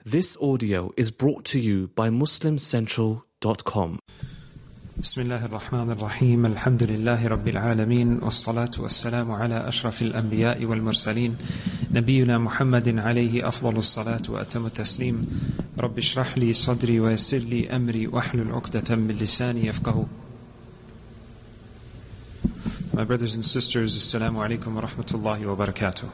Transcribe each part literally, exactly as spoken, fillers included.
This audio is brought to you by Muslim Central dot com. بسم الله الرحمن الرحيم الحمد لله رب العالمين والصلاة والسلام على أشرف الأنبياء والمرسلين نبينا محمد عليه أفضل الصلاة وأتم التسليم رب اشرح لي صدري ويسر لي أمري واحلل عقدة من لساني يفقهوا. My brothers and sisters, Assalamu alaikum wa rahmatullahi wa barakatuh.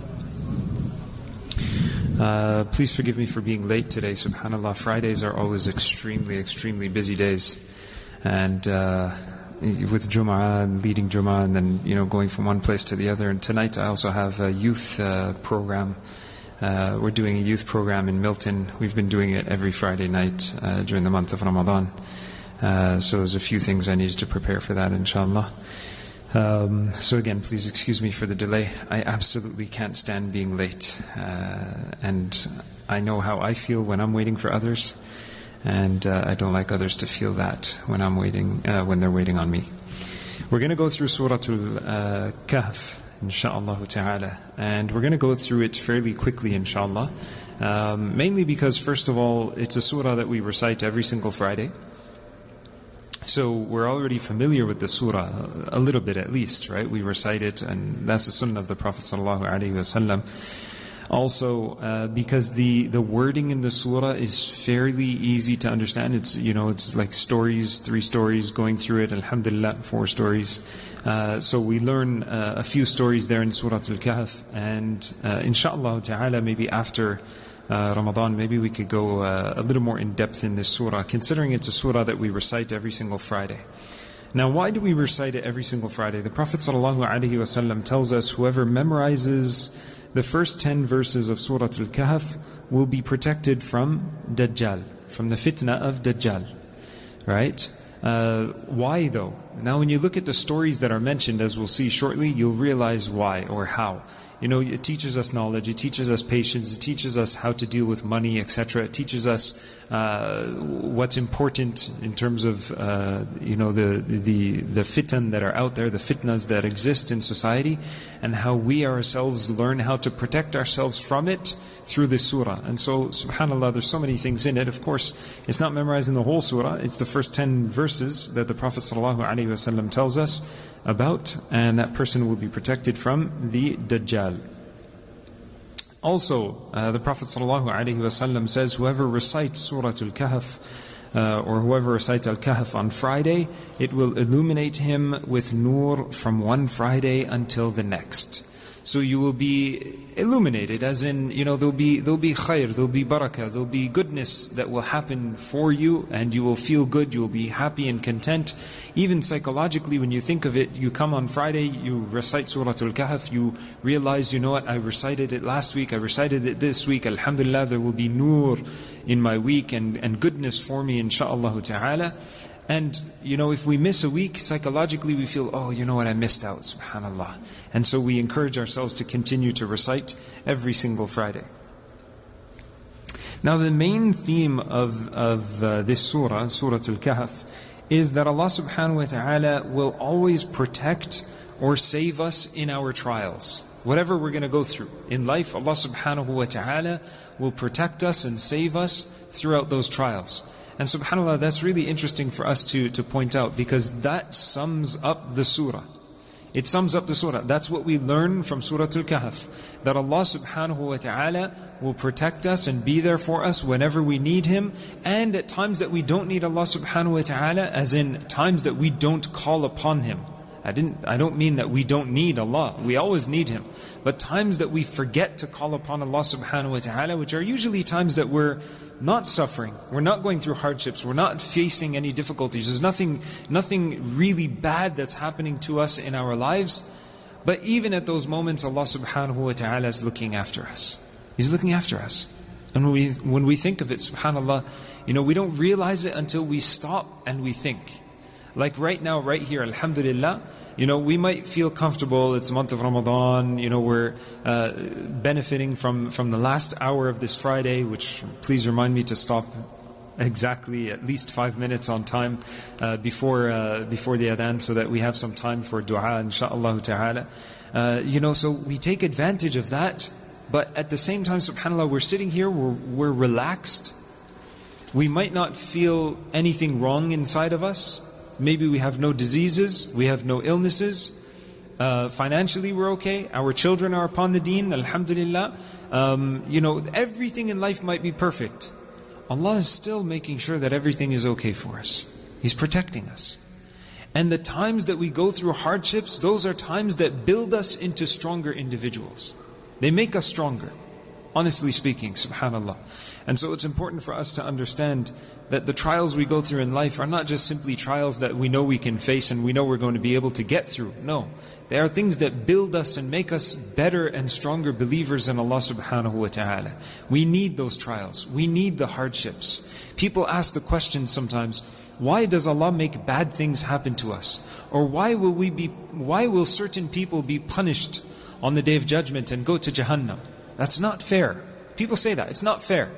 Uh, please forgive me for being late today. Subhanallah, Fridays are always extremely, extremely busy days. And uh, with Jum'ah and leading Jum'ah and then, you know, going from one place to the other. And tonight I also have a youth uh, program. Uh, we're doing a youth program in Milton. We've been doing it every Friday night uh, during the month of Ramadan. Uh, so there's a few things I needed to prepare for that, inshallah. Um, so again, please excuse me for the delay. I absolutely can't stand being late. Uh, and I know how I feel when I'm waiting for others. And uh, I don't like others to feel that when I'm waiting, uh, when they're waiting on me. We're going to go through Surah Al-Kahf, insha'Allah ta'ala. And we're going to go through it fairly quickly, inshallah. Um, mainly because, first of all, it's a surah that we recite every single Friday. So we're already familiar with the surah, a little bit at least, right? We recite it, and that's the sunnah of the Prophet sallallahu alaihi wasallam. Also, uh, because the, the wording in the surah is fairly easy to understand. It's, you know, it's like stories, three stories going through it, alhamdulillah, four stories. Uh, so we learn uh, a few stories there in Surah Al-Kahf, and uh, inshallah ta'ala, maybe after Uh, Ramadan, maybe we could go uh, a little more in depth in this surah, considering it's a surah that we recite every single Friday. Now, why do we recite it every single Friday? The Prophet ﷺ tells us whoever memorizes the first ten verses of Surah Al-Kahf will be protected from Dajjal, from the fitna of Dajjal. Right? Uh, why though? Now when you look at the stories that are mentioned, as we'll see shortly, you'll realize why or how. You know, it teaches us knowledge, it teaches us patience, it teaches us how to deal with money, et cetera. It teaches us uh, what's important in terms of, uh, you know, the the the fitan that are out there, the fitnas that exist in society, and how we ourselves learn how to protect ourselves from it through this surah. And so, subhanAllah, there's so many things in it. Of course, it's not memorizing the whole surah, it's the first ten verses that the Prophet ﷺ tells us about, and that person will be protected from the Dajjal. Also, uh, the Prophet ﷺ says, whoever recites Surah Al-Kahf, uh, or whoever recites Al-Kahf on Friday, it will illuminate him with nur from one Friday until the next. So you will be illuminated, as in, you know, there'll be there'll be khair, there'll be barakah, there'll be goodness that will happen for you, and you will feel good, you will be happy and content. Even psychologically, when you think of it, you come on Friday, you recite Surah Al-Kahf, you realize, you know what, I recited it last week, I recited it this week, alhamdulillah, there will be nur in my week, and, and goodness for me, insha'Allah ta'ala. And, you know, if we miss a week, psychologically we feel, oh, you know what, I missed out, subhanAllah. And so we encourage ourselves to continue to recite every single Friday. Now the main theme of, of uh, this surah, Surah Al-Kahf, is that Allah subhanahu wa ta'ala will always protect or save us in our trials. Whatever we're going to go through in life, Allah subhanahu wa ta'ala will protect us and save us throughout those trials. And subhanAllah, that's really interesting for us to, to point out, because that sums up the surah. It sums up the surah. That's what we learn from Surah Al-Kahf. That Allah subhanahu wa ta'ala will protect us and be there for us whenever we need Him. And at times that we don't need Allah subhanahu wa ta'ala, as in times that we don't call upon Him. I didn't. I don't mean that we don't need Allah. We always need Him. But times that we forget to call upon Allah subhanahu wa ta'ala, which are usually times that we're not suffering, we're not going through hardships, we're not facing any difficulties, there's nothing nothing really bad that's happening to us in our lives. But even at those moments, Allah subhanahu wa ta'ala is looking after us. He's looking after us. And when we, when we think of it, subhanAllah, you know, we don't realize it until we stop and we think. Like right now, right here, alhamdulillah, you know, we might feel comfortable, it's the month of Ramadan, you know, we're uh, benefiting from, from the last hour of this Friday, which please remind me to stop exactly at least five minutes on time uh, before uh, before the adhan, so that we have some time for dua, insha'Allah ta'ala. Uh, you know, so we take advantage of that, But at the same time, subhanAllah, we're sitting here, we're, we're relaxed. We might not feel anything wrong inside of us. Maybe we have no diseases, we have no illnesses. Uh, financially we're okay, our children are upon the deen, alhamdulillah. Um, you know, everything in life might be perfect. Allah is still making sure that everything is okay for us. He's protecting us. And the times that we go through hardships, those are times that build us into stronger individuals. They make us stronger, honestly speaking, subhanAllah. And so it's important for us to understand that the trials we go through in life are not just simply trials that we know we can face and we know we're going to be able to get through. No, they are things that build us and make us better and stronger believers in Allah subhanahu wa ta'ala. We need those trials. We need the hardships. People ask the question sometimes, why does Allah make bad things happen to us? Or why will we be, why will certain people be punished on the Day of Judgment and go to Jahannam? That's not fair. People say that. It's not fair.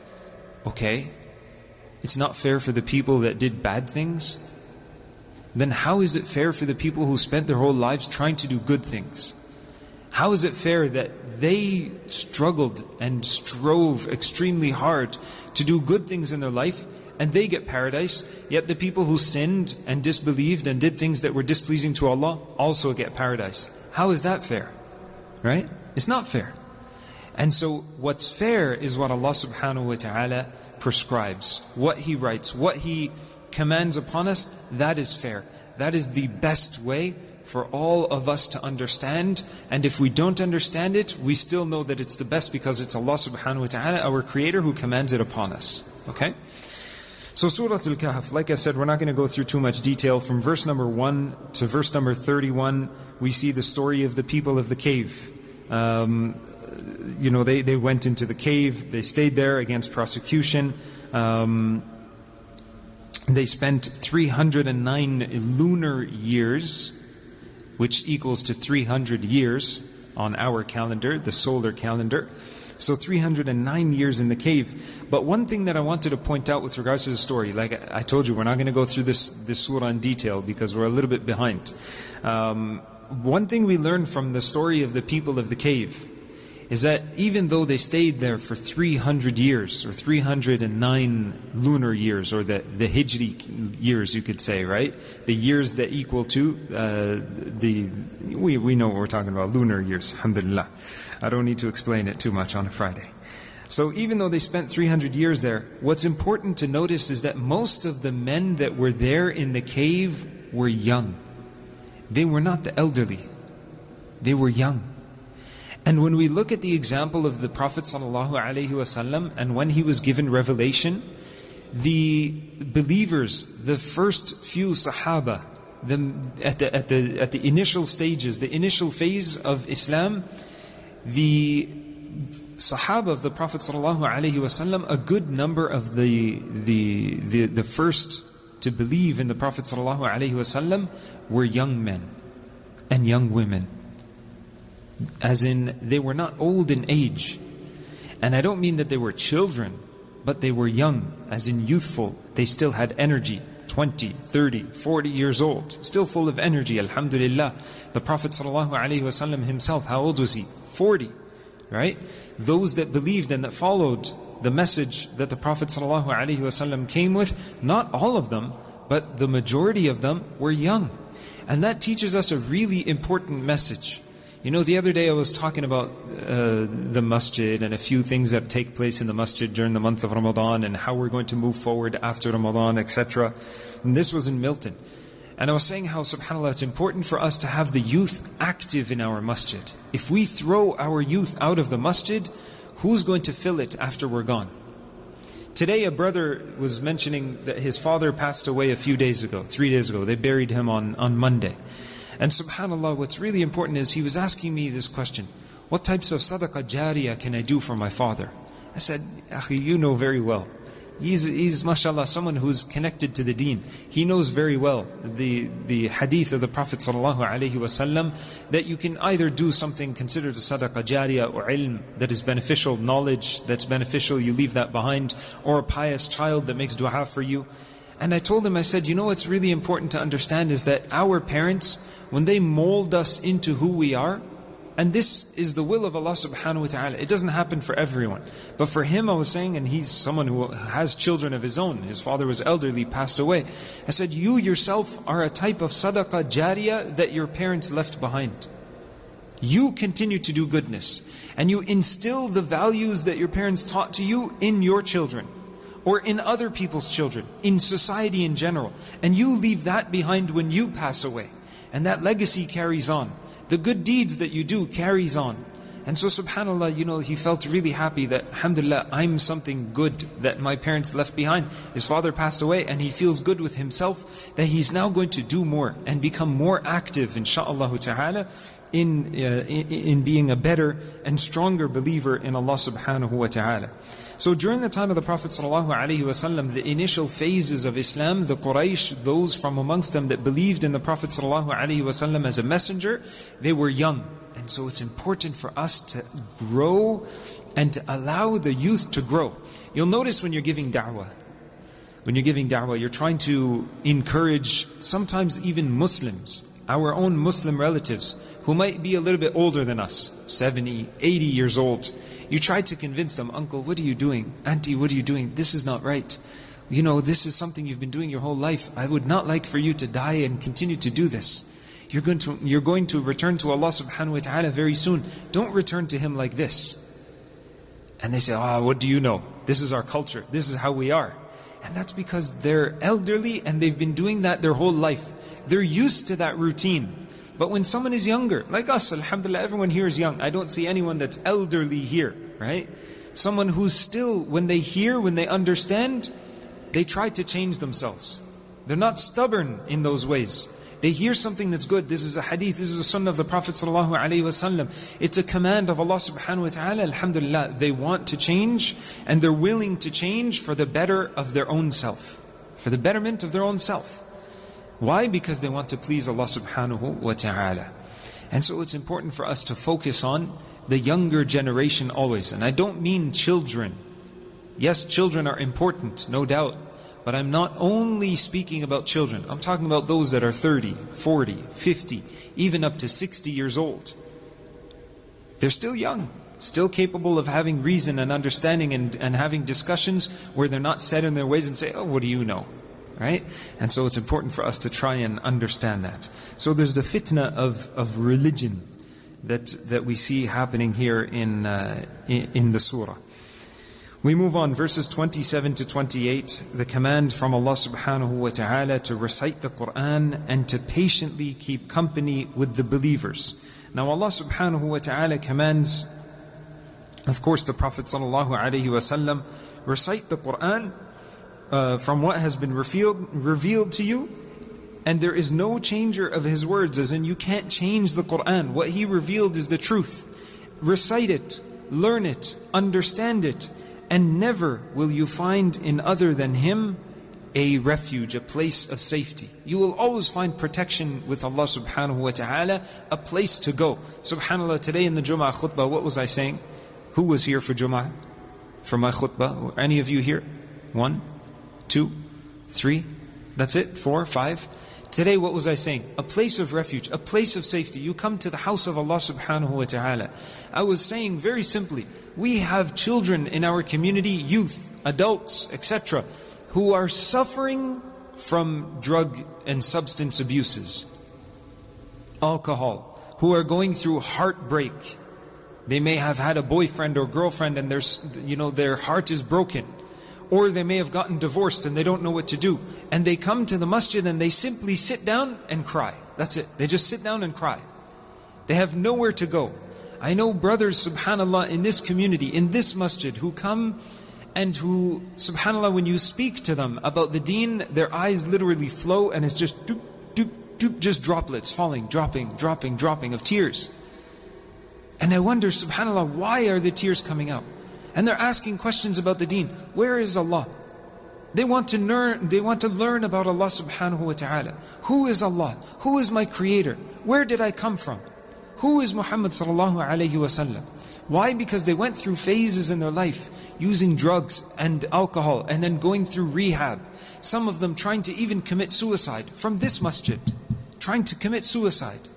Okay. It's not fair for the people that did bad things? Then how is it fair for the people who spent their whole lives trying to do good things? How is it fair that they struggled and strove extremely hard to do good things in their life and they get paradise, yet the people who sinned and disbelieved and did things that were displeasing to Allah also get paradise? How is that fair? Right? It's not fair. And so what's fair is what Allah subhanahu wa ta'ala prescribes. What He writes, what He commands upon us, that is fair. That is the best way for all of us to understand. And if we don't understand it, we still know that it's the best because it's Allah subhanahu wa ta'ala, our Creator, who commands it upon us. Okay? So Surah Al-Kahf, like I said, we're not going to go through too much detail. From verse number one to verse number thirty-one, we see the story of the people of the cave. Um, you know, they, they went into the cave, they stayed there against prosecution. Um, they spent three hundred nine lunar years, which equals to three hundred years on our calendar, the solar calendar. So three hundred nine years in the cave. But one thing that I wanted to point out with regards to the story, like I told you, we're not going to go through this, this surah in detail because we're a little bit behind. Um, one thing we learn from the story of the people of the cave is that even though they stayed there for three hundred years, or three hundred nine lunar years, or the, the Hijri years, you could say, right? The years that equal to uh, the, we, we know what we're talking about, lunar years, alhamdulillah. I don't need to explain it too much on a Friday. So even though they spent three hundred years there, what's important to notice is that most of the men that were there in the cave were young. They were not the elderly. They were young. And when we look at the example of the Prophet ﷺ, and when he was given revelation, the believers, the first few Sahaba, the, at, the, at, the, at the initial stages, the initial phase of Islam, the Sahaba of the Prophet ﷺ, a good number of the, the, the, the first to believe in the Prophet ﷺ were young men and young women. As in, they were not old in age. And I don't mean that they were children, but they were young, as in youthful. They still had energy, twenty, thirty, forty years old, still full of energy, alhamdulillah. The Prophet ﷺ himself, how old was he? forty, right? Those that believed and that followed the message that the Prophet ﷺ came with, not all of them, but the majority of them were young. And that teaches us a really important message. You know, the other day I was talking about uh, the masjid and a few things that take place in the masjid during the month of Ramadan and how we're going to move forward after Ramadan, et cetera. And this was in Milton. And I was saying how, subhanAllah, it's important for us to have the youth active in our masjid. If we throw our youth out of the masjid, who's going to fill it after we're gone? Today a brother was mentioning that his father passed away a few days ago, three days ago. They buried him on, on Monday. And subhanAllah, what's really important is he was asking me this question: what types of sadaqah jariyah can I do for my father? I said, Akhi, you know very well. He's, he's mashallah, someone who's connected to the deen. He knows very well the, the hadith of the Prophet ﷺ that you can either do something considered a sadaqah jariyah or ilm that is beneficial, knowledge that's beneficial, you leave that behind, or a pious child that makes dua for you. And I told him, I said, you know what's really important to understand is that our parents, when they mold us into who we are, And this is the will of Allah subhanahu wa ta'ala. It doesn't happen for everyone. But for him, I was saying, and he's someone who has children of his own. His father was elderly, passed away. I said, you yourself are a type of sadaqah jariyah that your parents left behind. You continue to do goodness. And you instill the values that your parents taught to you in your children. Or in other people's children. In society in general. And you leave that behind when you pass away. And that legacy carries on. The good deeds that you do carries on. And so subhanAllah, you know, he felt really happy that, alhamdulillah, I'm something good that my parents left behind. His father passed away and he feels good with himself that he's now going to do more and become more active, insha'Allah ta'ala, in, uh, in, in being a better and stronger believer in Allah subhanahu wa ta'ala. So during the time of the Prophet sallallahu alaihi wasallam, the initial phases of Islam, the Quraysh, those from amongst them that believed in the Prophet sallallahu alaihi wasallam as a messenger, they were young. And so it's important for us to grow and to allow the youth to grow. You'll notice when you're giving da'wah, when you're giving da'wah, you're trying to encourage sometimes even Muslims, our own Muslim relatives, who might be a little bit older than us, seventy, eighty years old. You try to convince them, uncle, what are you doing? Auntie, what are you doing? This is not right. You know, this is something you've been doing your whole life. I would not like for you to die and continue to do this. You're going to, you're going to return to Allah subhanahu wa ta'ala very soon. Don't return to Him like this. And they say, ah, oh, what do you know? This is our culture. This is how we are. And that's because they're elderly and they've been doing that their whole life. They're used to that routine. But when someone is younger, like us, alhamdulillah, everyone here is young. I don't see anyone that's elderly here, right? Someone who's still, when they hear, when they understand, they try to change themselves. They're not stubborn in those ways. They hear something that's good. This is a hadith, this is a sunnah of the Prophet sallallahu alaihi wasallam. It's a command of Allah subhanahu wa ta'ala. Alhamdulillah, they want to change and they're willing to change for the better of their own self. For the betterment of their own self. Why? Because they want to please Allah subhanahu wa ta'ala. And so it's important for us to focus on the younger generation always. And I don't mean children. Yes, children are important, no doubt. But I'm not only speaking about children. I'm talking about those that are thirty, forty, fifty, even up to sixty years old. They're still young, still capable of having reason and understanding and, and having discussions where they're not set in their ways and say, oh, what do you know? Right? And so it's important for us to try and understand that. So there's the fitna of, of religion that, that we see happening here in, uh, in, in the surah. We move on, verses twenty-seven to twenty-eight, the command from Allah subhanahu wa ta'ala to recite the Qur'an and to patiently keep company with the believers. Now Allah subhanahu wa ta'ala commands, of course, the Prophet sallallahu alaihi wasallam, recite the Qur'an uh, from what has been revealed, revealed to you, and there is no changer of His words, as in you can't change the Qur'an. What He revealed is the truth. Recite it, learn it, understand it, and never will you find in other than Him a refuge, a place of safety. You will always find protection with Allah subhanahu wa ta'ala, a place to go. SubhanAllah, today in the Jum'ah khutbah, what was I saying? Who was here for Jum'ah? For my khutbah? Any of you here? One, two, three, that's it? Four, five? Today what was I saying? A place of refuge, a place of safety. You come to the house of Allah subhanahu wa ta'ala. I was saying very simply, we have children in our community, youth, adults, et cetera, who are suffering from drug and substance abuses, alcohol, who are going through heartbreak. They may have had a boyfriend or girlfriend and their, you know, their heart is broken. Or they may have gotten divorced and they don't know what to do. And they come to the masjid and they simply sit down and cry. That's it. They just sit down and cry. They have nowhere to go. I know brothers, subhanAllah, in this community, in this masjid, who come and who, subhanAllah, when you speak to them about the deen, their eyes literally flow and it's just doop, doop, doop, just droplets falling, dropping, dropping, dropping of tears. And I wonder, subhanAllah, why are the tears coming out? And they're asking questions about the deen. Where is Allah? They want to learn, they want to learn about Allah subhanahu wa ta'ala. Who is Allah? Who is my creator? Where did I come from? Who is Muhammad sallallahu alayhi wa sallam? Why? Because they went through phases in their life, using drugs and alcohol, and then going through rehab. Some of them trying to even commit suicide from this masjid. Trying to commit suicide.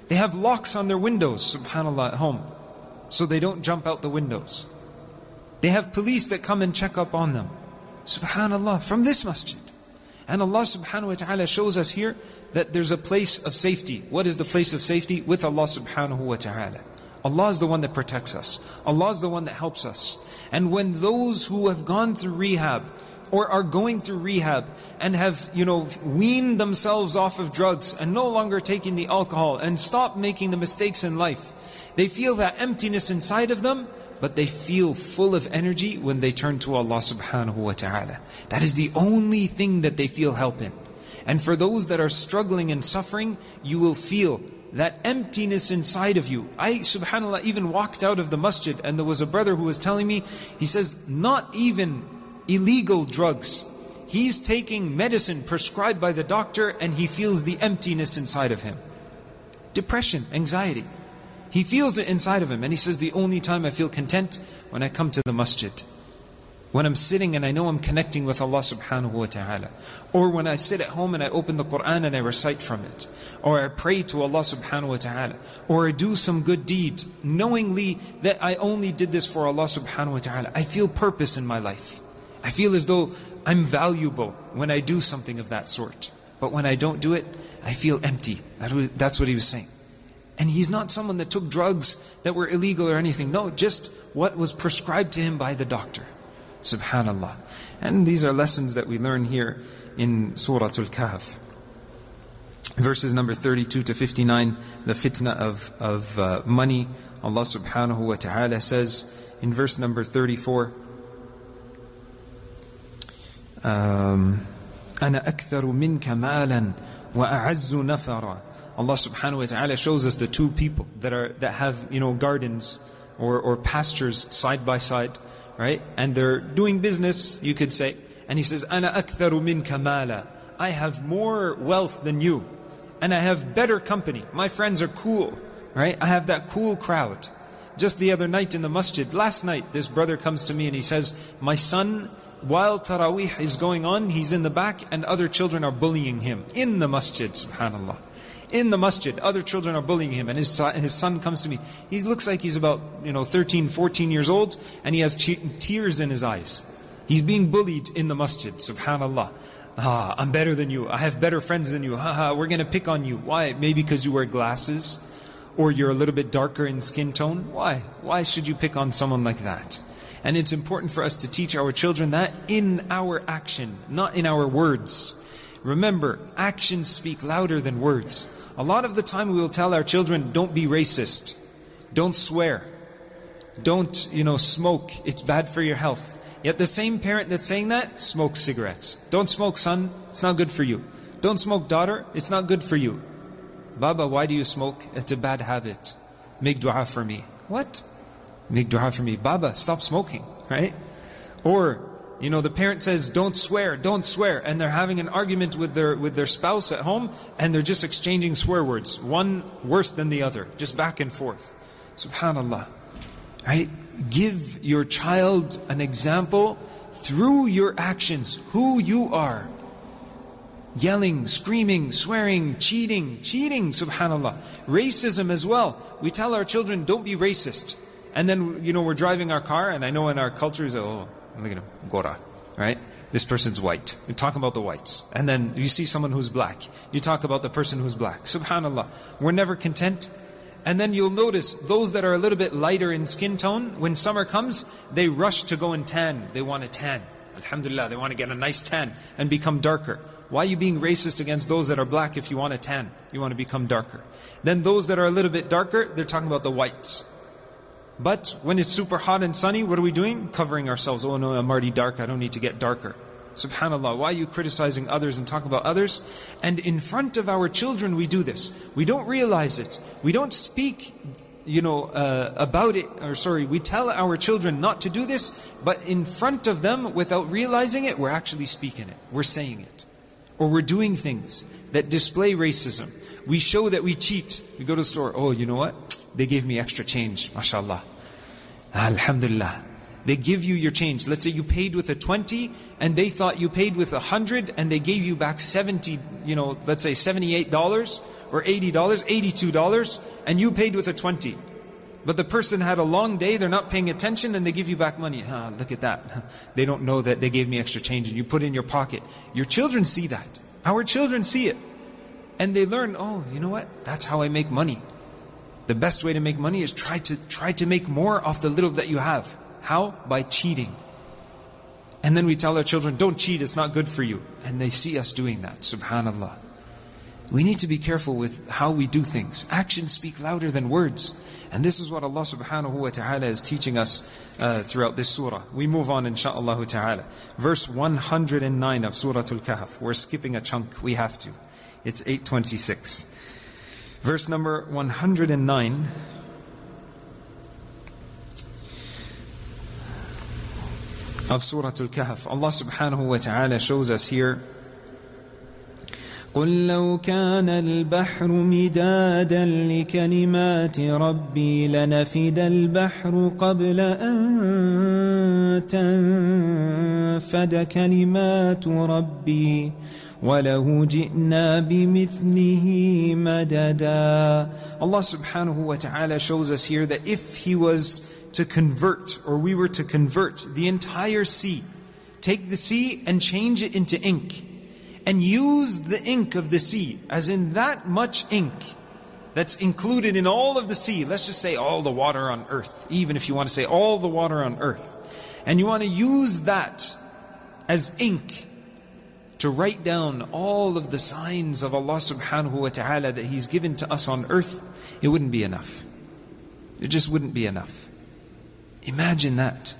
They have locks on their windows, subhanAllah, at home, so they don't jump out the windows. They have police that come and check up on them. Subhanallah, from this masjid. And Allah subhanahu wa ta'ala shows us here that there's a place of safety. What is the place of safety? With Allah subhanahu wa ta'ala. Allah is the one that protects us. Allah is the one that helps us. And when those who have gone through rehab or are going through rehab and have, you know, weaned themselves off of drugs and no longer taking the alcohol and stop making the mistakes in life, they feel that emptiness inside of them, but they feel full of energy when they turn to Allah subhanahu wa ta'ala. That is the only thing that they feel help in. And for those that are struggling and suffering, you will feel that emptiness inside of you. I, subhanAllah, even walked out of the masjid and there was a brother who was telling me, he says, not even illegal drugs. He's taking medicine prescribed by the doctor and he feels the emptiness inside of him. Depression, anxiety. He feels it inside of him, and he says, the only time I feel content when I come to the masjid. When I'm sitting and I know I'm connecting with Allah subhanahu wa ta'ala. Or when I sit at home and I open the Qur'an and I recite from it. Or I pray to Allah subhanahu wa ta'ala. Or I do some good deed, knowingly that I only did this for Allah subhanahu wa ta'ala. I feel purpose in my life. I feel as though I'm valuable when I do something of that sort. But when I don't do it, I feel empty. That's what he was saying. And he's not someone that took drugs that were illegal or anything. No, just what was prescribed to him by the doctor. Subhanallah. And these are lessons that we learn here in Surah Al-Kahf. Verses number thirty-two to fifty-nine, the fitna of, of uh, money. Allah subhanahu wa ta'ala says in verse number thirty-four, um, أَنَا أَكْثَرُ مِنْكَ مَالًا وَأَعَزُّ نَفَرًا. Allah subhanahu wa ta'ala shows us the two people that are that have, you know, gardens or, or pastures side by side, right? And they're doing business, you could say. And he says, أَنَا أَكْثَرُ مِنْكَ مَالًا. I have more wealth than you. And I have better company. My friends are cool, right? I have that cool crowd. Just the other night in the masjid, last night, this brother comes to me and he says, my son, while Taraweeh is going on, he's in the back and other children are bullying him. In the masjid, subhanallah. In the masjid, other children are bullying him, and his his son comes to me. He looks like he's about, you know, thirteen, fourteen years old, and he has tears in his eyes. He's being bullied in the masjid, subhanallah. Ah, I'm better than you. I have better friends than you. Ha ha, we're going to pick on you. Why? Maybe because you wear glasses, or you're a little bit darker in skin tone. Why? Why should you pick on someone like that? And it's important for us to teach our children that in our action, not in our words. Remember, actions speak louder than words. A lot of the time we will tell our children, don't be racist. Don't swear. Don't, you know, smoke. It's bad for your health. Yet the same parent that's saying that, smokes cigarettes. Don't smoke, son. It's not good for you. Don't smoke, daughter. It's not good for you. Baba, why do you smoke? It's a bad habit. Make dua for me. What? Make dua for me. Baba, stop smoking. Right? Or, you know, the parent says, don't swear, don't swear. And they're having an argument with their with their spouse at home, and they're just exchanging swear words. One worse than the other. Just back and forth. Subhanallah. Right? Give your child an example through your actions, who you are. Yelling, screaming, swearing, cheating, cheating, subhanallah. Racism as well. We tell our children, don't be racist. And then, you know, we're driving our car, and I know in our culture, is oh, look at him, Gora, right? This person's white. You talk about the whites. And then you see someone who's black. You talk about the person who's black. Subhanallah. We're never content. And then you'll notice those that are a little bit lighter in skin tone, when summer comes, they rush to go and tan. They want a tan. Alhamdulillah, they want to get a nice tan and become darker. Why are you being racist against those that are black if you want a tan? You want to become darker. Then those that are a little bit darker, they're talking about the whites. But when it's super hot and sunny, what are we doing? Covering ourselves. Oh no, I'm already dark, I don't need to get darker. Subhanallah, why are you criticizing others and talk about others? And in front of our children we do this. We don't realize it. We don't speak, you know, uh, about it. Or sorry, we tell our children not to do this, but in front of them, without realizing it, we're actually speaking it. We're saying it. Or we're doing things that display racism. We show that we cheat. We go to the store, oh, you know what? They gave me extra change, mashallah. Alhamdulillah. They give you your change. Let's say you paid with a twenty, and they thought you paid with a hundred, and they gave you back seventy, you know, let's say seventy-eight dollars, or eighty dollars, eighty-two dollars, and you paid with a twenty. But the person had a long day, they're not paying attention, and they give you back money. Ah, look at that. They don't know that they gave me extra change, and you put it in your pocket. Your children see that. Our children see it. And they learn, oh, you know what? That's how I make money. The best way to make money is try to try to make more off the little that you have. How? By cheating. And then we tell our children, don't cheat, it's not good for you. And they see us doing that, subhanallah. We need to be careful with how we do things. Actions speak louder than words. And this is what Allah subhanahu wa ta'ala is teaching us uh, throughout this surah. We move on insha'Allah ta'ala. Verse one hundred nine of Surah Al-Kahf. We're skipping a chunk, we have to. It's eight twenty-six. Verse number one hundred nine. Of Surah Al-Kahf. Allah subhanahu wa ta'ala shows us here, قل لو كان البحر مدادا لكلمات ربي لنفد البحر قبل أن تنفد كلمات ربي وَلَهُ جِئْنَا بِمِثْلِهِ مَدَدًا. Allah subhanahu wa ta'ala shows us here that if He was to convert, or we were to convert the entire sea, take the sea and change it into ink, and use the ink of the sea, as in that much ink that's included in all of the sea, let's just say all the water on earth, even if you want to say all the water on earth, and you want to use that as ink to write down all of the signs of Allah subhanahu wa ta'ala that He's given to us on earth, it wouldn't be enough. It just wouldn't be enough. Imagine that.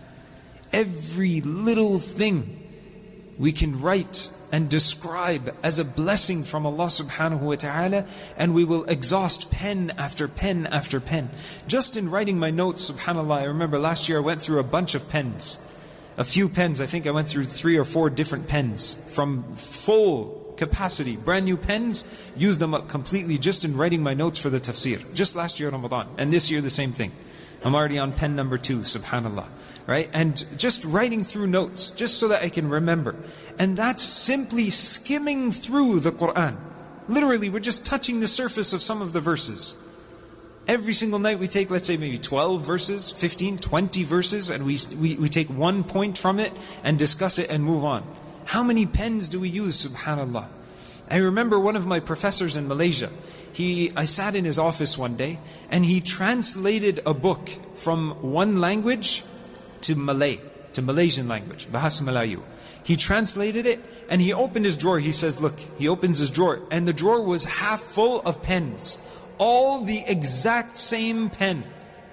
Every little thing we can write and describe as a blessing from Allah subhanahu wa ta'ala, and we will exhaust pen after pen after pen. Just in writing my notes, subhanAllah, I remember last year I went through a bunch of pens. A few pens, I think I went through three or four different pens from full capacity, brand new pens, used them up completely just in writing my notes for the tafsir. Just last year Ramadan, and this year the same thing. I'm already on pen number two, subhanAllah. Right? And just writing through notes, just so that I can remember. And that's simply skimming through the Qur'an. Literally, we're just touching the surface of some of the verses. Every single night we take, let's say maybe twelve verses, fifteen, twenty verses, and we, we, we take one point from it and discuss it and move on. How many pens do we use, subhanAllah? I remember one of my professors in Malaysia, he, I sat in his office one day, and he translated a book from one language to Malay, to Malaysian language, Bahasa Melayu. He translated it, and he opened his drawer. He says, look, he opens his drawer, and the drawer was half full of pens. All the exact same pen,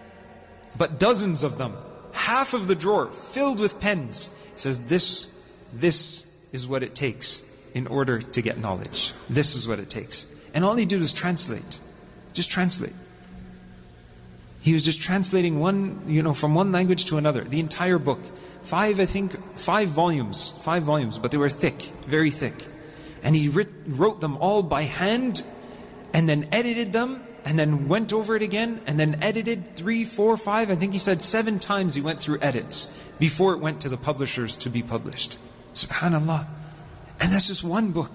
but dozens of them. Half of the drawer filled with pens. He says, this, this is what it takes in order to get knowledge. This is what it takes. And all he did was translate. Just translate. He was just translating one, you know, from one language to another. The entire book. Five, I think, five volumes. Five volumes, but they were thick, very thick. And he writ, wrote them all by hand, and then edited them, and then went over it again, and then edited three, four, five, I think he said seven times he went through edits before it went to the publishers to be published. SubhanAllah. And that's just one book.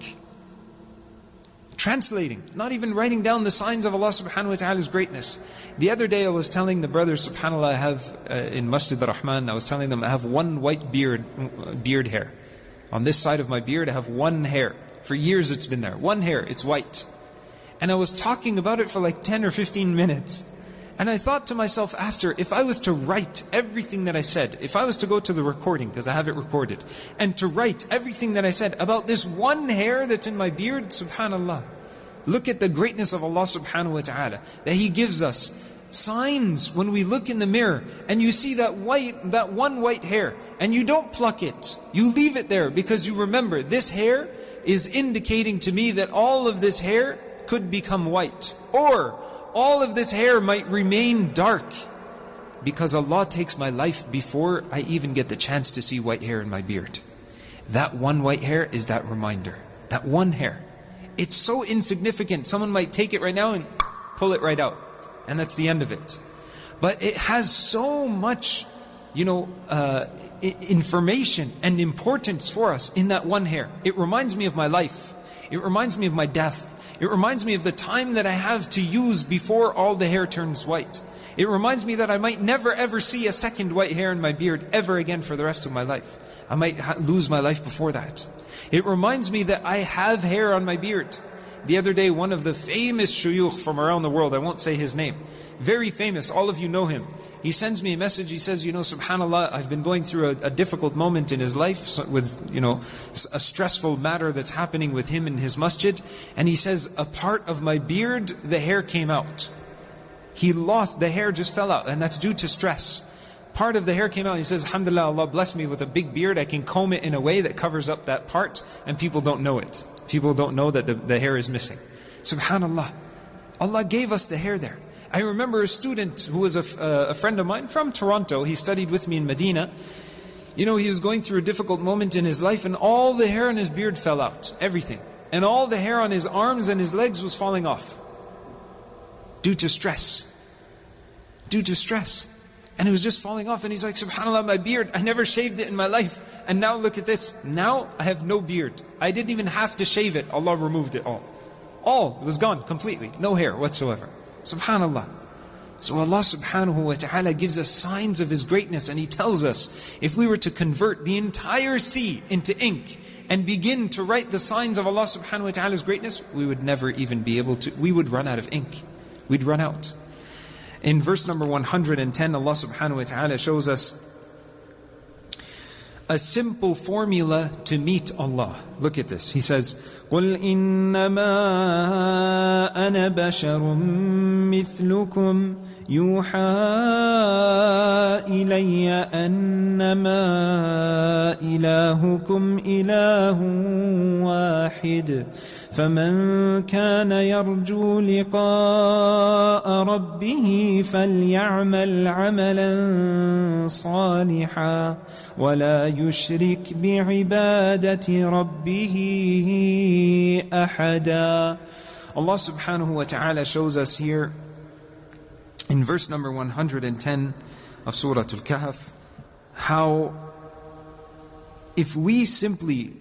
Translating, not even writing down the signs of Allah subhanahu wa ta'ala's greatness. The other day I was telling the brothers, subhanAllah, I have uh, in Masjid ar-Rahman, I was telling them I have one white beard, uh, beard hair. On this side of my beard I have one hair. For years it's been there. One hair, it's white. And I was talking about it for like ten or fifteen minutes. And I thought to myself after, if I was to write everything that I said, if I was to go to the recording, because I have it recorded, and to write everything that I said about this one hair that's in my beard, subhanAllah. Look at the greatness of Allah subhanahu wa ta'ala, that He gives us signs when we look in the mirror, and you see that white, that one white hair, and you don't pluck it. You leave it there, because you remember, this hair is indicating to me that all of this hair could become white. Or, all of this hair might remain dark, because Allah takes my life before I even get the chance to see white hair in my beard. That one white hair is that reminder. That one hair. It's so insignificant. Someone might take it right now and pull it right out. And that's the end of it. But it has so much, you know, uh, information and importance for us in that one hair. It reminds me of my life. It reminds me of my death. It reminds me of the time that I have to use before all the hair turns white. It reminds me that I might never ever see a second white hair in my beard ever again for the rest of my life. I might ha- lose my life before that. It reminds me that I have hair on my beard. The other day, one of the famous shuyukh from around the world, I won't say his name, very famous, all of you know him. He sends me a message, he says, you know, subhanAllah, I've been going through a, a difficult moment in his life with, you know, a stressful matter that's happening with him in his masjid. And he says, a part of my beard, the hair came out. He lost, the hair just fell out, and that's due to stress. Part of the hair came out, and he says, alhamdulillah, Allah blessed me with a big beard, I can comb it in a way that covers up that part, and people don't know it. People don't know that the, the hair is missing. SubhanAllah, Allah gave us the hair there. I remember a student who was a, uh, a friend of mine from Toronto. He studied with me in Medina. You know, he was going through a difficult moment in his life, and all the hair on his beard fell out. Everything. And all the hair on his arms and his legs was falling off. Due to stress. Due to stress. And it was just falling off. And he's like, subhanAllah, my beard, I never shaved it in my life. And now look at this. Now I have no beard. I didn't even have to shave it. Allah removed it all. All. It was gone completely. No hair whatsoever. SubhanAllah. So Allah subhanahu wa ta'ala gives us signs of His greatness, and He tells us, if we were to convert the entire sea into ink and begin to write the signs of Allah subhanahu wa ta'ala's greatness, we would never even be able to, we would run out of ink. We'd run out. In verse number one hundred ten, Allah subhanahu wa ta'ala shows us a simple formula to meet Allah. Look at this. He says, قُلْ إِنَّمَا أَنَا بَشَرٌ مِثْلُكُمْ يُوحَى إِلَيَّ أَنَّمَا إِلَهُكُمْ إِلَهٌ وَاحِدٌ فَمَنْ كَانَ يَرْجُو لِقَاءَ رَبِّهِ فَلْيَعْمَلْ عَمَلًا صَالِحًا وَلَا يُشْرِكْ بِعِبَادَةِ رَبِّهِ أَحَدًا. Allah subhanahu wa ta'ala shows us here in verse number one hundred ten of Surah Al-Kahf how if we simply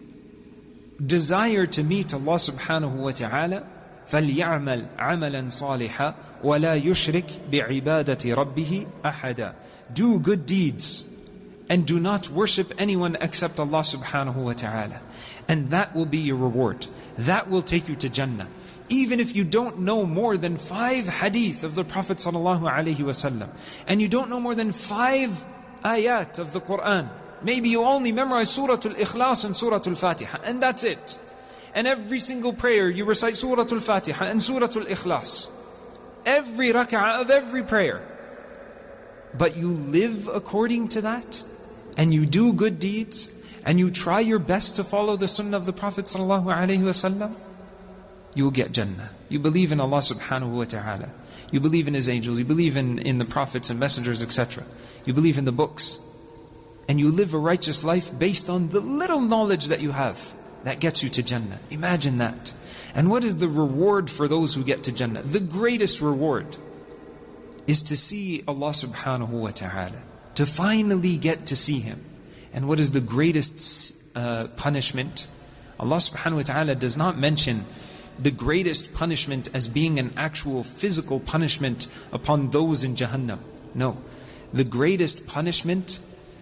desire to meet Allah subhanahu wa ta'ala, فَلْيَعْمَلْ عَمَلًا صَالِحًا وَلَا يُشْرِكْ بِعِبَادَةِ رَبِّهِ أَحَدًا. Do good deeds and do not worship anyone except Allah subhanahu wa ta'ala. And that will be your reward. That will take you to Jannah. Even if you don't know more than five hadith of the Prophet sallallahu alaihi wasallam, and you don't know more than five ayat of the Qur'an, maybe you only memorize Surah Al-Ikhlas and Surah Al-Fatiha, and that's it. And every single prayer you recite Surah Al-Fatiha and Surah Al-Ikhlas. Every rak'ah of every prayer. But you live according to that, and you do good deeds, and you try your best to follow the sunnah of the Prophet sallallahu alaihi wasallam, you will get Jannah. You believe in Allah subhanahu wa ta'ala. You believe in His angels. You believe in, in the prophets and messengers, et cetera. You believe in the books. And you live a righteous life based on the little knowledge that you have. That gets you to Jannah. Imagine that. And what is the reward for those who get to Jannah? The greatest reward is to see Allah subhanahu wa ta'ala. To finally get to see Him. And what is the greatest uh, punishment? Allah subhanahu wa ta'ala does not mention the greatest punishment as being an actual physical punishment upon those in Jahannam. No. The greatest punishment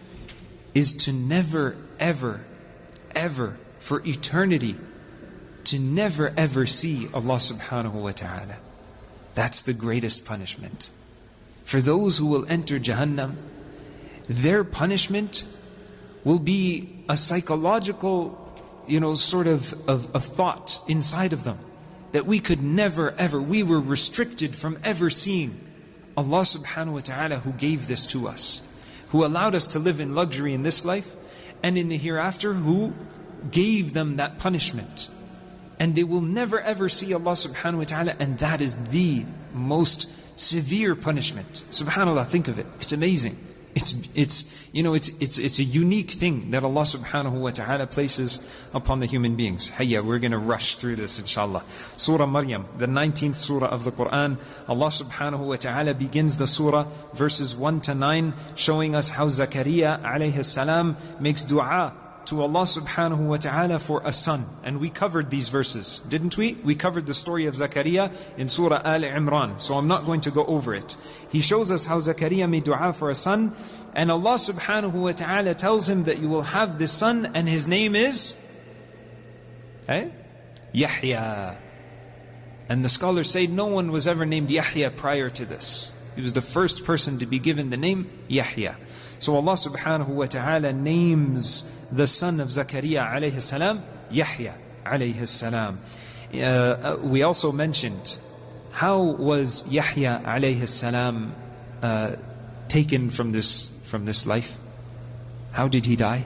is to never, ever, ever, for eternity, to never, ever see Allah subhanahu wa ta'ala. That's the greatest punishment. For those who will enter Jahannam, their punishment will be a psychological, you know, sort of, of, of thought inside of them. That we could never, ever, we were restricted from ever seeing Allah subhanahu wa ta'ala who gave this to us. Who allowed us to live in luxury in this life, and in the hereafter, who gave them that punishment. And they will never ever see Allah subhanahu wa ta'ala, and that is the most severe punishment. SubhanAllah, think of it. It's amazing. It's, it's, you know, it's, it's, it's a unique thing that Allah subhanahu wa ta'ala places upon the human beings. Hayya, we're going to rush through this inshallah. Surah Maryam, the nineteenth surah of the Qur'an. Allah subhanahu wa ta'ala begins the surah, verses one to nine, showing us how Zakaria alayhi salam makes dua to Allah subhanahu wa ta'ala for a son. And we covered these verses, didn't we? We covered the story of Zakaria in Surah Al Imran, so I'm not going to go over it. He shows us how Zakaria made dua for a son, and Allah subhanahu wa ta'ala tells him that you will have this son, and his name is eh? Yahya. And the scholars say no one was ever named Yahya prior to this. He was the first person to be given the name Yahya. So Allah subhanahu wa ta'ala names the son of Zakaria alayhi salam Yahya alayhi salam. Uh, we also mentioned how was Yahya alayhi salam uh, taken from this from this life? How did he die?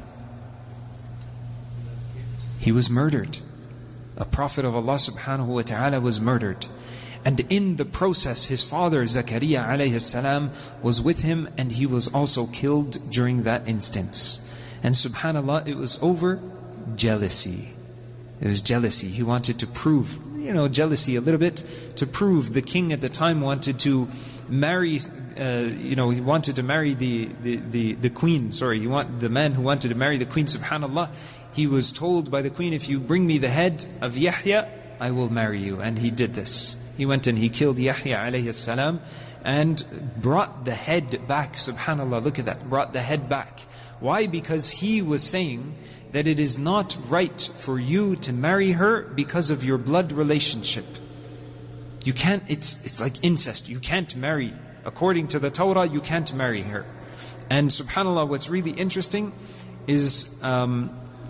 He was murdered. A prophet of Allah subhanahu wa ta'ala was murdered. And in the process, his father Zakaria alayhi salam was with him, and he was also killed during that instance. And subhanallah, it was over jealousy. It was jealousy. He wanted to prove, you know, jealousy a little bit, to prove the king at the time wanted to marry, uh, you know, he wanted to marry the, the, the, the queen, sorry, he want, the man who wanted to marry the queen, subhanallah. He was told by the queen, if you bring me the head of Yahya, I will marry you. And he did this. He went and he killed Yahya alayhi salam and brought the head back. Subhanallah, look at that. Brought the head back. Why? Because he was saying that it is not right for you to marry her because of your blood relationship. You can't, it's, it's like incest. You can't marry. According to the Torah, you can't marry her. And subhanallah, what's really interesting is um,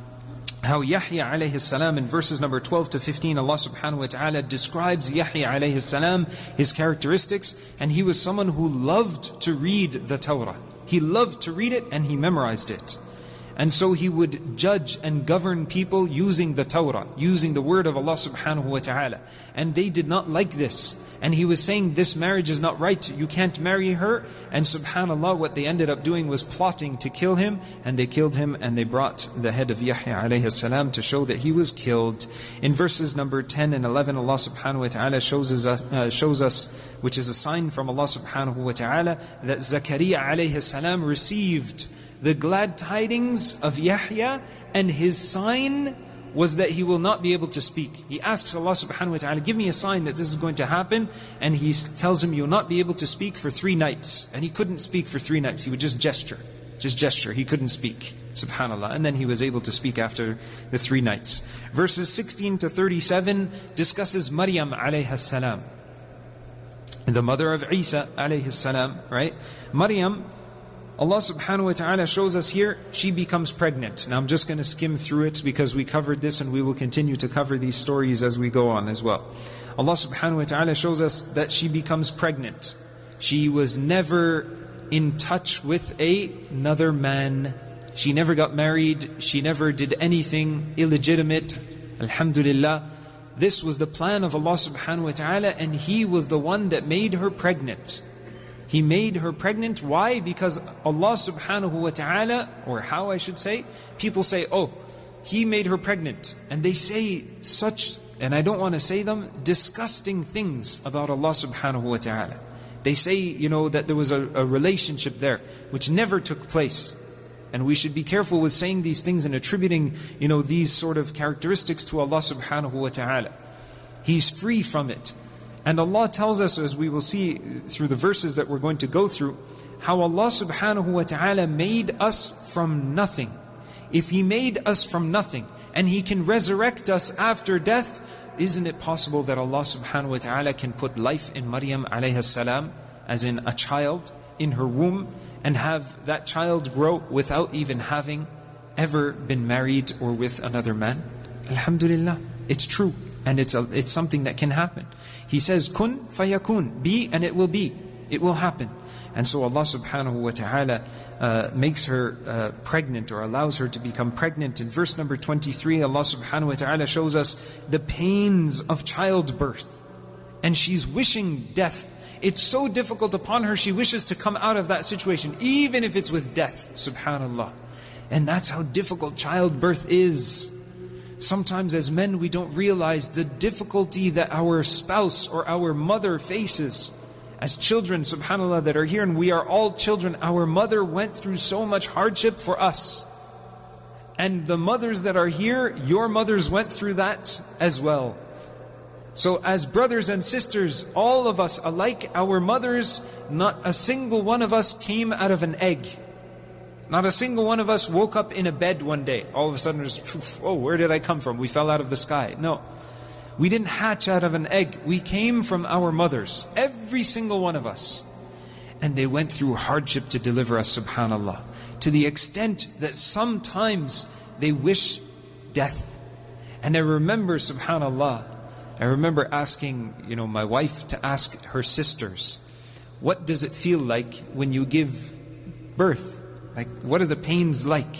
how Yahya alayhi salam in verses number twelve to fifteen, Allah subhanahu wa ta'ala describes Yahya alayhi salam, his characteristics, and he was someone who loved to read the Torah. He loved to read it and he memorized it. And so he would judge and govern people using the Torah, using the word of Allah subhanahu wa ta'ala. And they did not like this. And he was saying, this marriage is not right, you can't marry her. And subhanallah, what they ended up doing was plotting to kill him. And they killed him and they brought the head of Yahya alayhi salam to show that he was killed. In verses number ten and eleven, Allah subhanahu wa ta'ala shows us, uh, shows us, which is a sign from Allah subhanahu wa ta'ala, that Zakaria alayhi salam received the glad tidings of Yahya, and his sign was that he will not be able to speak. He asks Allah subhanahu wa ta'ala, give me a sign that this is going to happen. And he tells him, you will not be able to speak for three nights. And he couldn't speak for three nights. He would just gesture. Just gesture. He couldn't speak. Subhanallah. And then he was able to speak after the three nights. Verses sixteen to thirty-seven discusses Maryam alayha salam, the mother of Isa alayhi salam, right? Maryam, Allah subhanahu wa ta'ala shows us here, she becomes pregnant. Now I'm just going to skim through it because we covered this and we will continue to cover these stories as we go on as well. Allah subhanahu wa ta'ala shows us that she becomes pregnant. She was never in touch with a, another man. She never got married. She never did anything illegitimate. Alhamdulillah. This was the plan of Allah subhanahu wa ta'ala, and He was the one that made her pregnant. He made her pregnant. Why? Because Allah subhanahu wa ta'ala, or how I should say, people say, oh, He made her pregnant. And they say such, and I don't want to say them, disgusting things about Allah subhanahu wa ta'ala. They say, you know, that there was a, a relationship there, which never took place. And we should be careful with saying these things and attributing, you know, these sort of characteristics to Allah subhanahu wa ta'ala. He's free from it. And Allah tells us, as we will see through the verses that we're going to go through, how Allah subhanahu wa ta'ala made us from nothing. If He made us from nothing, and He can resurrect us after death, isn't it possible that Allah subhanahu wa ta'ala can put life in Maryam alayhi salam, as in a child, in her womb, and have that child grow without even having ever been married or with another man? Alhamdulillah, it's true. And it's, a, it's something that can happen. He says, kun fayakun, be and it will be. It will happen. And so Allah subhanahu wa ta'ala uh, makes her uh, pregnant, or allows her to become pregnant. In verse number twenty-three, Allah subhanahu wa ta'ala shows us the pains of childbirth. And she's wishing death. It's so difficult upon her, she wishes to come out of that situation, even if it's with death. Subhanallah. And that's how difficult childbirth is. Sometimes as men we don't realize the difficulty that our spouse or our mother faces. As children, subhanAllah, that are here, and we are all children, our mother went through so much hardship for us. And the mothers that are here, your mothers went through that as well. So as brothers and sisters, all of us alike, our mothers, not a single one of us came out of an egg. Not a single one of us woke up in a bed one day. All of a sudden, there's, oh, where did I come from? We fell out of the sky. No. We didn't hatch out of an egg. We came from our mothers. Every single one of us. And they went through hardship to deliver us, subhanAllah. To the extent that sometimes they wish death. And I remember, subhanAllah, I remember asking, you know, my wife to ask her sisters, what does it feel like when you give birth? Like, what are the pains like?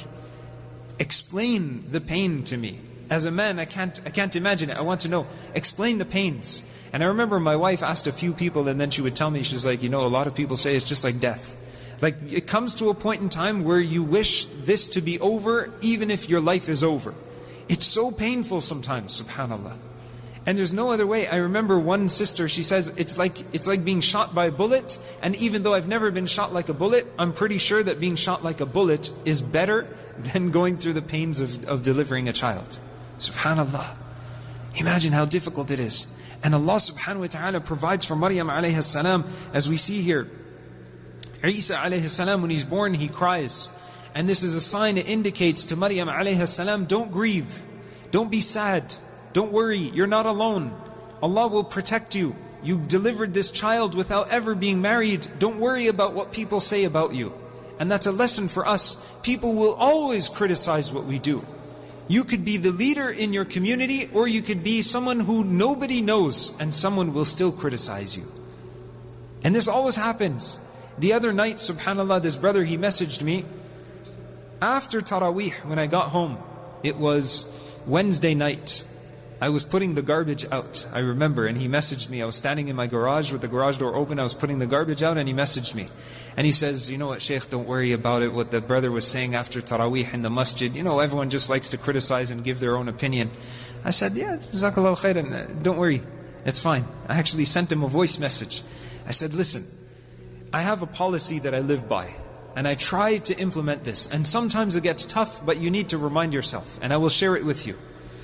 Explain the pain to me. As a man, I can't, I can't imagine it. I want to know. Explain the pains. And I remember my wife asked a few people, and then she would tell me, she's like, you know, a lot of people say it's just like death. Like, it comes to a point in time where you wish this to be over, even if your life is over. It's so painful sometimes, subhanAllah. And there's no other way. I remember one sister, she says, it's like it's like being shot by a bullet, and even though I've never been shot like a bullet, I'm pretty sure that being shot like a bullet is better than going through the pains of, of delivering a child. Subhanallah. Imagine how difficult it is. And Allah subhanahu wa ta'ala provides for Maryam alayhi salam, as we see here. Isa alayhi salam, when he's born, he cries. And this is a sign, it indicates to Maryam alayhi salam, don't grieve, don't be sad, don't worry, you're not alone. Allah will protect you. You delivered this child without ever being married. Don't worry about what people say about you. And that's a lesson for us. People will always criticize what we do. You could be the leader in your community, or you could be someone who nobody knows, and someone will still criticize you. And this always happens. The other night, subhanAllah, this brother, he messaged me after Taraweeh, when I got home. It was Wednesday night. I was putting the garbage out, I remember, and he messaged me. I was standing in my garage with the garage door open, I was putting the garbage out, and he messaged me. And he says, you know what, Shaykh, don't worry about it, what the brother was saying after Taraweeh in the masjid. You know, everyone just likes to criticize and give their own opinion. I said, yeah, Jazakallahu khairan, don't worry, it's fine. I actually sent him a voice message. I said, listen, I have a policy that I live by, and I try to implement this. And sometimes it gets tough, but you need to remind yourself, and I will share it with you.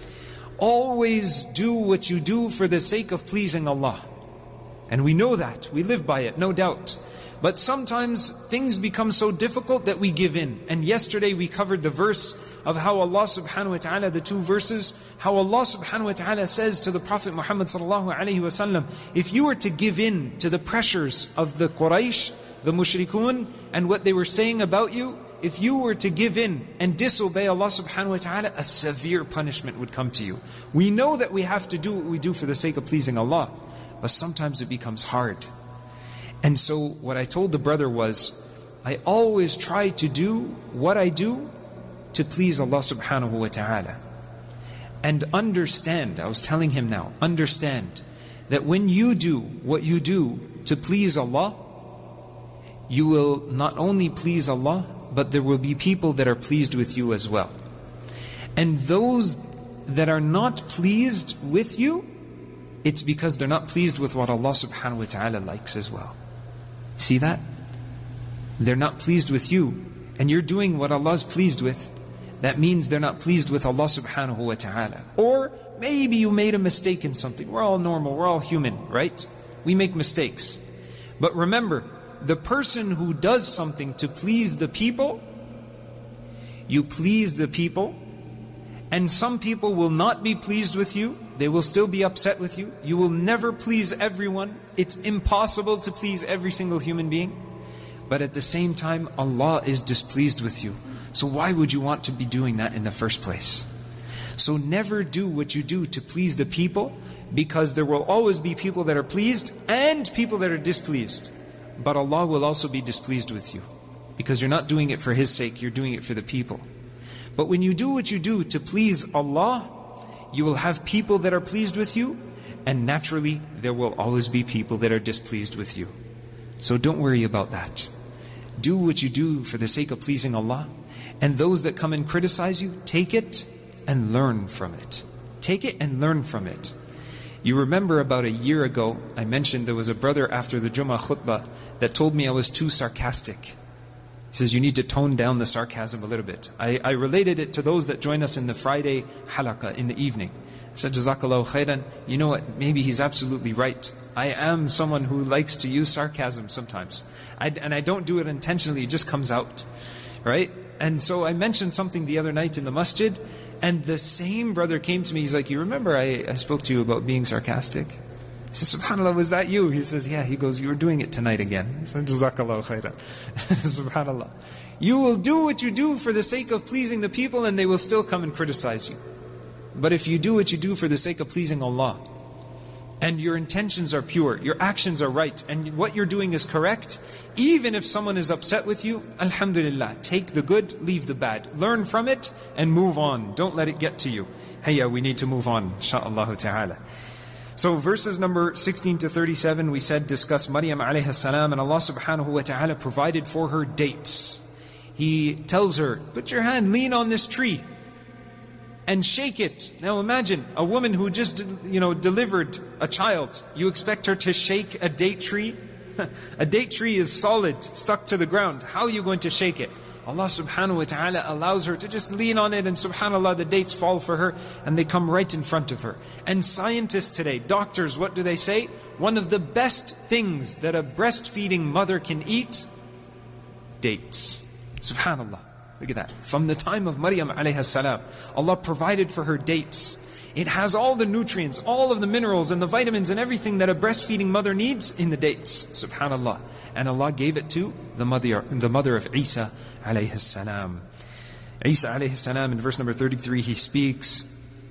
Always do what you do for the sake of pleasing Allah. And we know that, we live by it, no doubt. But sometimes things become so difficult that we give in. And yesterday we covered the verse of how Allah subhanahu wa ta'ala, the two verses, how Allah subhanahu wa ta'ala says to the Prophet Muhammad sallallahu alayhi wa sallam, if you were to give in to the pressures of the Quraysh, the mushrikun, and what they were saying about you, if you were to give in and disobey Allah subhanahu wa ta'ala, a severe punishment would come to you. We know that we have to do what we do for the sake of pleasing Allah, but sometimes it becomes hard. And so what I told the brother was, I always try to do what I do to please Allah subhanahu wa ta'ala. And understand, I was telling him now, understand that when you do what you do to please Allah, you will not only please Allah, but there will be people that are pleased with you as well. And those that are not pleased with you, it's because they're not pleased with what Allah subhanahu wa ta'ala likes as well. See that? They're not pleased with you, and you're doing what Allah's pleased with. That means they're not pleased with Allah subhanahu wa ta'ala. Or maybe you made a mistake in something. We're all normal, we're all human, right? We make mistakes. But remember, the person who does something to please the people, you please the people, and some people will not be pleased with you. They will still be upset with you. You will never please everyone. It's impossible to please every single human being. But at the same time, Allah is displeased with you. So why would you want to be doing that in the first place? So never do what you do to please the people, because there will always be people that are pleased and people that are displeased. But Allah will also be displeased with you, because you're not doing it for His sake, you're doing it for the people. But when you do what you do to please Allah, you will have people that are pleased with you, and naturally there will always be people that are displeased with you. So don't worry about that. Do what you do for the sake of pleasing Allah, and those that come and criticize you, take it and learn from it. Take it and learn from it. You remember about a year ago, I mentioned there was a brother after the Jummah khutbah that told me I was too sarcastic. He says, you need to tone down the sarcasm a little bit. I, I related it to those that join us in the Friday halaqah in the evening. I said, Jazakallahu khairan, you know what, maybe he's absolutely right. I am someone who likes to use sarcasm sometimes. I, and I don't do it intentionally, it just comes out. Right? And so I mentioned something the other night in the masjid, and the same brother came to me, he's like, you remember I, I spoke to you about being sarcastic? He says, SubhanAllah, was that you? He says, yeah. He goes, you were doing it tonight again. So, Jazakallahu khairan. SubhanAllah. You will do what you do for the sake of pleasing the people, and they will still come and criticize you. But if you do what you do for the sake of pleasing Allah, and your intentions are pure, your actions are right, and what you're doing is correct, even if someone is upset with you, alhamdulillah, take the good, leave the bad. Learn from it, and move on. Don't let it get to you. Hayya, we need to move on, insha'Allah ta'ala. So verses number sixteen to thirty-seven, we said, discuss Maryam alayhi salam, and Allah subhanahu wa ta'ala provided for her dates. He tells her, put your hand, lean on this tree, and shake it. Now imagine, a woman who just, you know, delivered a child. You expect her to shake a date tree? A date tree is solid, stuck to the ground. How are you going to shake it? Allah subhanahu wa ta'ala allows her to just lean on it, and subhanAllah, the dates fall for her and they come right in front of her. And scientists today, doctors, what do they say? One of the best things that a breastfeeding mother can eat, dates. SubhanAllah. Look at that. From the time of Maryam alayhi salam, Allah provided for her dates. It has all the nutrients, all of the minerals and the vitamins and everything that a breastfeeding mother needs in the dates. SubhanAllah. And Allah gave it to the mother, the mother of Isa alayhi salam. Isa alayhi salam, in verse number thirty-three, he speaks.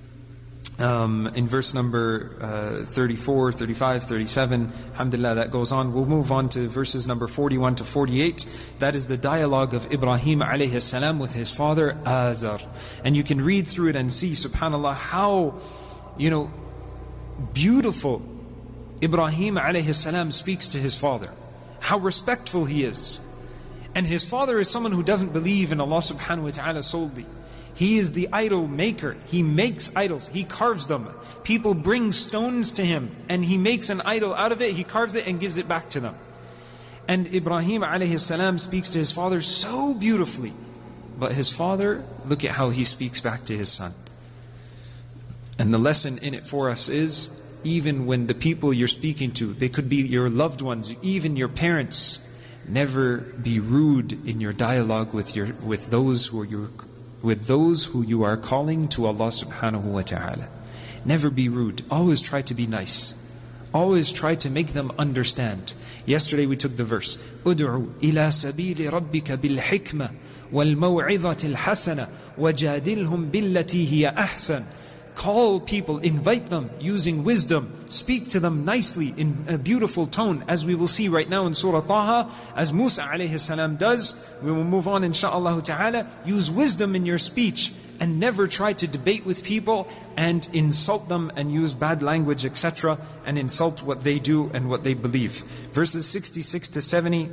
Um, in verse number uh, thirty-four, thirty-five, thirty-seven, alhamdulillah, that goes on. We'll move on to verses number forty-one to forty-eight. That is the dialogue of Ibrahim alayhi salam with his father Azar. And you can read through it and see, subhanAllah, how, you know, beautiful Ibrahim alayhi salam speaks to his father. How respectful he is. And his father is someone who doesn't believe in Allah subhanahu wa ta'ala solely. He is the idol maker. He makes idols. He carves them. People bring stones to him, and he makes an idol out of it. He carves it and gives it back to them. And Ibrahim alayhi salam speaks to his father so beautifully. But his father, look at how he speaks back to his son. And the lesson in it for us is, even when the people you're speaking to, they could be your loved ones, even your parents, never be rude in your dialogue with your with those who are your with those who you are calling to Allah subhanahu wa ta'ala. Never be rude. Always try to be nice. Always try to make them understand. Yesterday we took the verse, "Ud'u ila sabili rabbika bil hikmah wal maw'izati al hasana wajadilhum billati hiya ahsan." Call people, invite them using wisdom. Speak to them nicely in a beautiful tone, as we will see right now in Surah Taha, as Musa alayhi salam does. We will move on insha'Allah ta'ala. Use wisdom in your speech, and never try to debate with people and insult them and use bad language, et cetera, and insult what they do and what they believe. Verses sixty-six to seventy,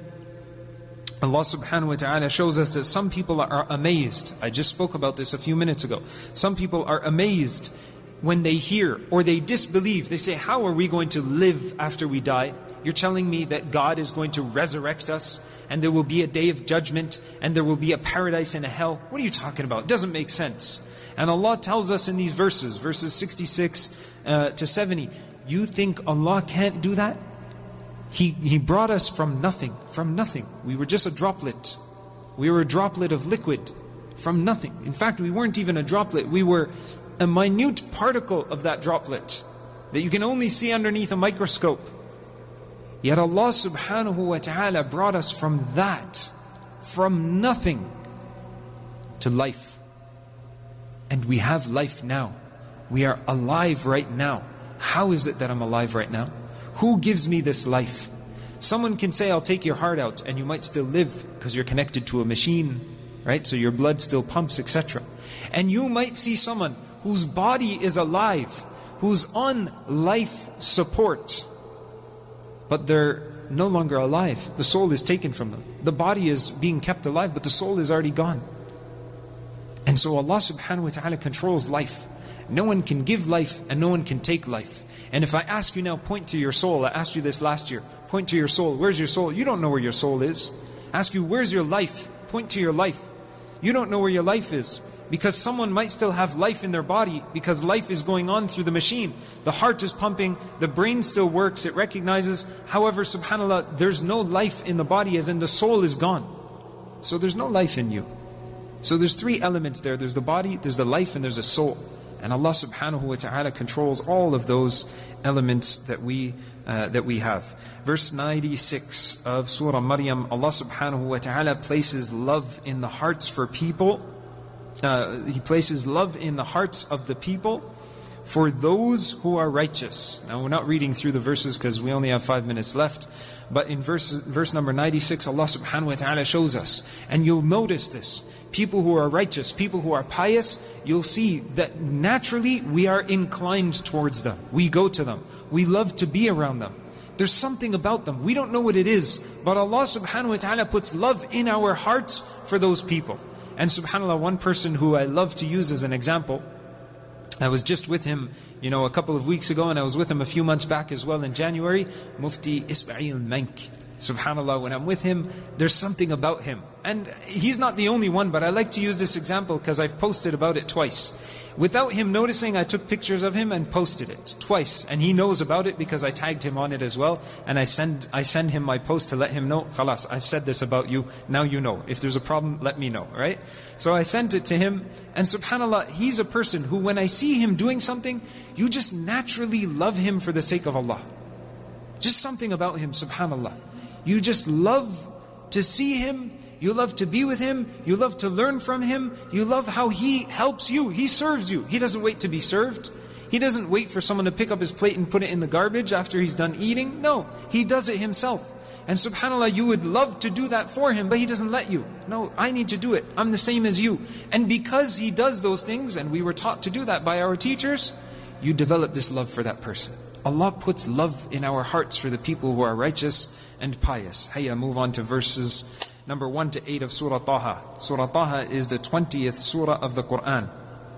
Allah subhanahu wa ta'ala shows us that some people are amazed. I just spoke about this a few minutes ago. Some people are amazed when they hear or they disbelieve. They say, how are we going to live after we die? You're telling me that God is going to resurrect us, and there will be a day of judgment, and there will be a paradise and a hell? What are you talking about? It doesn't make sense. And Allah tells us in these verses, verses sixty-six uh, to seventy, you think Allah can't do that? He, he brought us from nothing, from nothing. We were just a droplet. We were a droplet of liquid from nothing. In fact, we weren't even a droplet. We were a minute particle of that droplet that you can only see underneath a microscope. Yet Allah subhanahu wa ta'ala brought us from that, from nothing, to life. And we have life now. We are alive right now. How is it that I'm alive right now? Who gives me this life? Someone can say, I'll take your heart out, and you might still live because you're connected to a machine, right? So your blood still pumps, et cetera. And you might see someone whose body is alive, who's on life support, but they're no longer alive. The soul is taken from them. The body is being kept alive, but the soul is already gone. And so Allah subhanahu wa ta'ala controls life. No one can give life and no one can take life. And if I ask you now, point to your soul. I asked you this last year. Point to your soul. Where's your soul? You don't know where your soul is. Ask you, where's your life? point to your life. You don't know where your life is. Because someone might still have life in their body, because life is going on through the machine. The heart is pumping, the brain still works, it recognizes. However, subhanAllah, there's no life in the body, as in the soul is gone. So there's no life in you. So there's three elements there. There's the body, there's the life, and there's a soul. And Allah subhanahu wa ta'ala controls all of those elements that we uh, that we have. Verse ninety-six of Surah Maryam, Allah subhanahu wa ta'ala places love in the hearts for people. Uh, he places love in the hearts of the people for those who are righteous. Now we're not reading through the verses because we only have five minutes left. But in verse, verse number ninety-six, Allah subhanahu wa ta'ala shows us. And you'll notice this. People who are righteous, people who are pious, you'll see that naturally we are inclined towards them. We go to them. We love to be around them. There's something about them. We don't know what it is. But Allah subhanahu wa ta'ala puts love in our hearts for those people. And subhanAllah, one person who I love to use as an example, I was just with him, you know, a couple of weeks ago, and I was with him a few months back as well in January, Mufti Ismail Mank. SubhanAllah, when I'm with him, there's something about him. And he's not the only one, but I like to use this example because I've posted about it twice. Without him noticing, I took pictures of him and posted it twice. And he knows about it because I tagged him on it as well. And I send I send him my post to let him know, Khalas, I've said this about you, now you know. If there's a problem, let me know, right? So I sent it to him, and subhanAllah, he's a person who when I see him doing something, you just naturally love him for the sake of Allah. Just something about him, subhanAllah. You just love to see him, you love to be with him, you love to learn from him, you love how he helps you, he serves you. He doesn't wait to be served. He doesn't wait for someone to pick up his plate and put it in the garbage after he's done eating. No, he does it himself. And subhanAllah, you would love to do that for him, but he doesn't let you. No, I need to do it. I'm the same as you. And because he does those things, and we were taught to do that by our teachers, you develop this love for that person. Allah puts love in our hearts for the people who are righteous and pious. Hayya, move on to verses number one to eight of Surah Taha. Surah Taha is the twentieth surah of the Quran.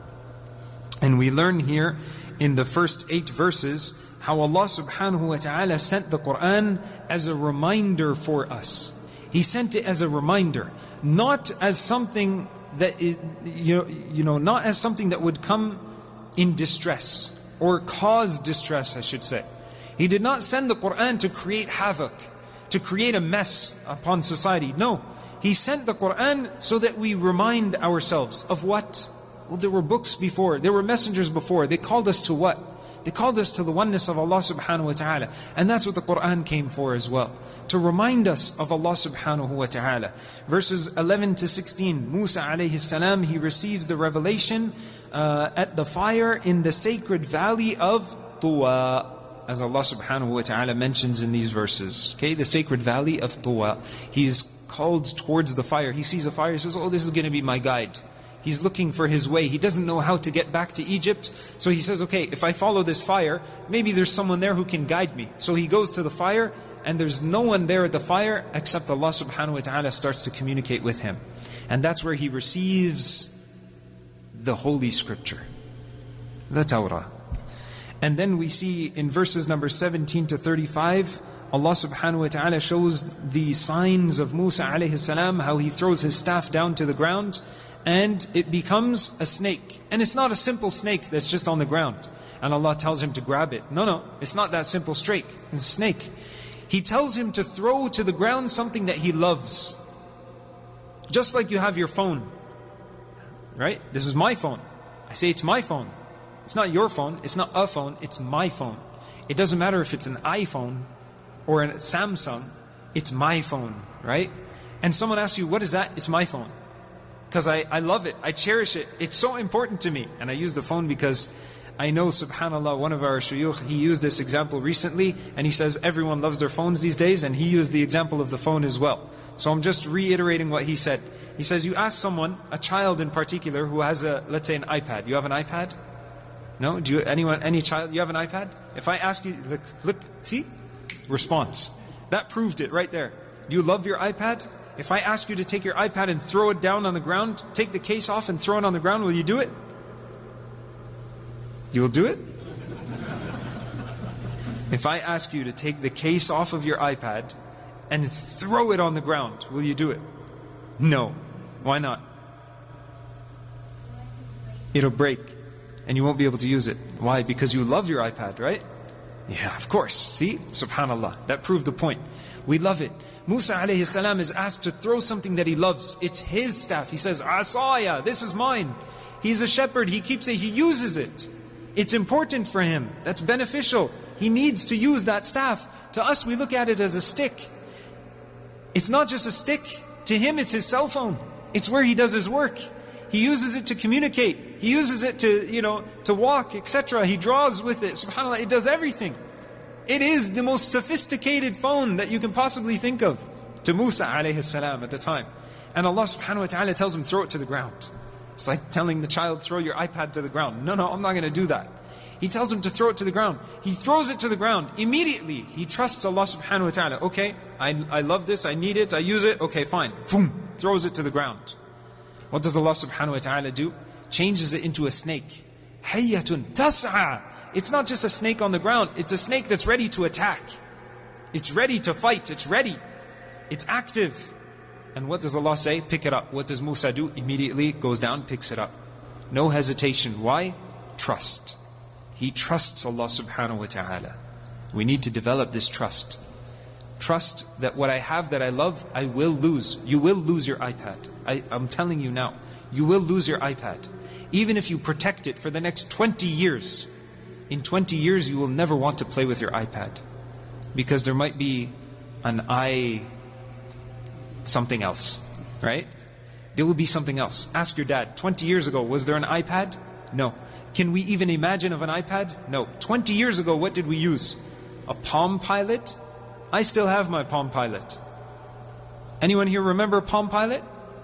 And we learn here in the first eight verses how Allah subhanahu wa ta'ala sent the Quran as a reminder for us. He sent it as a reminder, not as something that is, you know, you know, not as something that would come in distress or cause distress, I should say. He did not send the Quran to create havoc, to create a mess upon society. No, He sent the Quran so that we remind ourselves of what? Well, there were books before, there were messengers before. They called us to what? They called us to the oneness of Allah subhanahu wa ta'ala. And that's what the Quran came for as well. To remind us of Allah subhanahu wa ta'ala. Verses eleven to sixteen, Musa alayhi salam, he receives the revelation uh, at the fire in the sacred valley of Tuwa, as Allah subhanahu wa ta'ala mentions in these verses. Okay, the sacred valley of Tuwa. He's called towards the fire. He sees a fire, he says, oh, this is going to be my guide. He's looking for his way. He doesn't know how to get back to Egypt. So he says, okay, if I follow this fire, maybe there's someone there who can guide me. So he goes to the fire, and there's no one there at the fire except Allah subhanahu wa ta'ala starts to communicate with him. And that's where he receives the Holy Scripture, the Torah. And then we see in verses number seventeen to thirty-five, Allah subhanahu wa ta'ala shows the signs of Musa alayhi salam, how he throws his staff down to the ground, and it becomes a snake. And it's not a simple snake that's just on the ground, and Allah tells him to grab it. No, no, it's not that simple snake. It's a snake. He tells him to throw to the ground something that he loves. Just like you have your phone. Right? This is my phone. I say it's my phone. It's not your phone, it's not a phone, it's my phone. It doesn't matter if it's an iPhone or a Samsung, it's my phone, right? And someone asks you, what is that? It's my phone. Because I, I love it, I cherish it, it's so important to me. And I use the phone because I know, subhanAllah, one of our shuyukh, he used this example recently, and he says everyone loves their phones these days, and he used the example of the phone as well. So I'm just reiterating what he said. He says, you ask someone, a child in particular, who has a, let's say an iPad. You have an iPad? No? Do you, anyone, any child, you have an iPad? If I ask you, look, look, see? Response. That proved it right there. You love your iPad? If I ask you to take your iPad and throw it down on the ground, take the case off and throw it on the ground, will you do it? You will do it? If I ask you to take the case off of your iPad and throw it on the ground, will you do it? No. Why not? It'll break and you won't be able to use it. Why? Because you love your iPad, right? Yeah, of course. See? Subhanallah. That proved the point. We love it. Musa alayhi salam is asked to throw something that he loves. It's his staff. He says, Asaya, this is mine. He's a shepherd. He keeps it. He uses it. It's important for him. That's beneficial. He needs to use that staff. To us, we look at it as a stick. It's not just a stick. To him, it's his cell phone. It's where he does his work. He uses it to communicate. He uses it to, you know, to walk, et cetera. He draws with it. SubhanAllah, it does everything. It is the most sophisticated phone that you can possibly think of. To Musa alayhi salam at the time. And Allah subhanahu wa ta'ala tells him, throw it to the ground. It's like telling the child, throw your iPad to the ground. No, no, I'm not going to do that. He tells him to throw it to the ground. He throws it to the ground. Immediately, he trusts Allah subhanahu wa ta'ala. Okay, I, I love this, I need it, I use it. Okay, fine. Boom, throws it to the ground. What does Allah subhanahu wa ta'ala do? Changes it into a snake. Hayyatun tas'a. It's not just a snake on the ground. It's a snake that's ready to attack. It's ready to fight. It's ready. It's active. And what does Allah say? Pick it up. What does Musa do? Immediately goes down, picks it up. No hesitation. Why? Trust. He trusts Allah subhanahu wa ta'ala. We need to develop this trust. Trust that what I have that I love, I will lose. You will lose your iPad. I, I'm telling you now. You will lose your iPad. Even if you protect it for the next twenty years. In twenty years, you will never want to play with your iPad. Because there might be an i... something else. Right? There will be something else. Ask your dad, twenty years ago, was there an iPad? No. Can we even imagine of an iPad? No. twenty years ago, what did we use? A Palm Pilot? I still have my Palm Pilot. Anyone here remember Palm Pilot?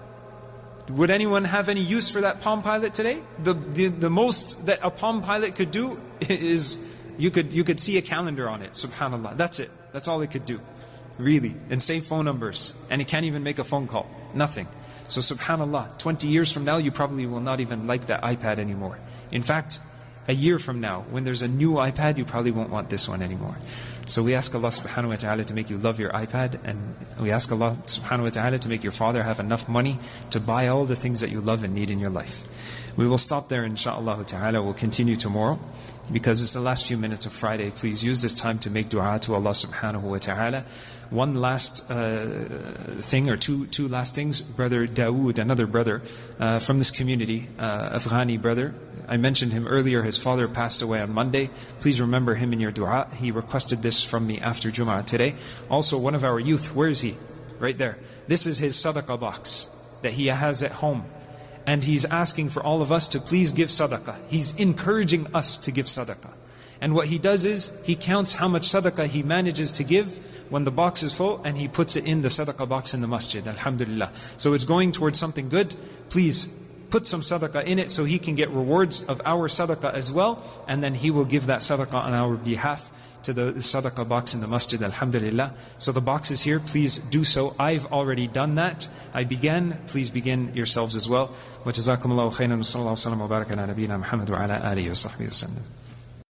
Would anyone have any use for that Palm Pilot today? The, the the most that a Palm Pilot could do is you could you could see a calendar on it. Subhanallah. That's it. That's all it could do. Really. And save phone numbers. And it can't even make a phone call. Nothing. So subhanallah, twenty years from now you probably will not even like that iPad anymore. In fact, a year from now, when there's a new iPad, you probably won't want this one anymore. So we ask Allah subhanahu wa ta'ala to make you love your iPad, and we ask Allah subhanahu wa ta'ala to make your father have enough money to buy all the things that you love and need in your life. We will stop there inshaAllah ta'ala. We'll continue tomorrow. Because it's the last few minutes of Friday, please use this time to make dua to Allah subhanahu wa ta'ala. One last uh, thing, or two two last things. Brother Dawood, another brother uh, from this community, uh, Afghani brother. I mentioned him earlier, his father passed away on Monday. Please remember him in your dua. He requested this from me after Jum'ah today. Also, one of our youth, where is he? Right there. This is his sadaqah box that he has at home. And he's asking for all of us to please give sadaqah. He's encouraging us to give sadaqah. And what he does is, he counts how much sadaqah he manages to give when the box is full, and he puts it in the sadaqah box in the masjid. Alhamdulillah. So it's going towards something good. Please put some sadaqah in it so he can get rewards of our sadaqah as well. And then he will give that sadaqah on our behalf to the sadaqah box in the masjid, alhamdulillah. So the box is here, please do so. I've already done that. I began, please begin yourselves as well. Wa jazakumullahu khairan wa sallallahu wa sallam wa baraka ala nabiyyina Muhammad wa ala alihi wa sahbihi wa sallam.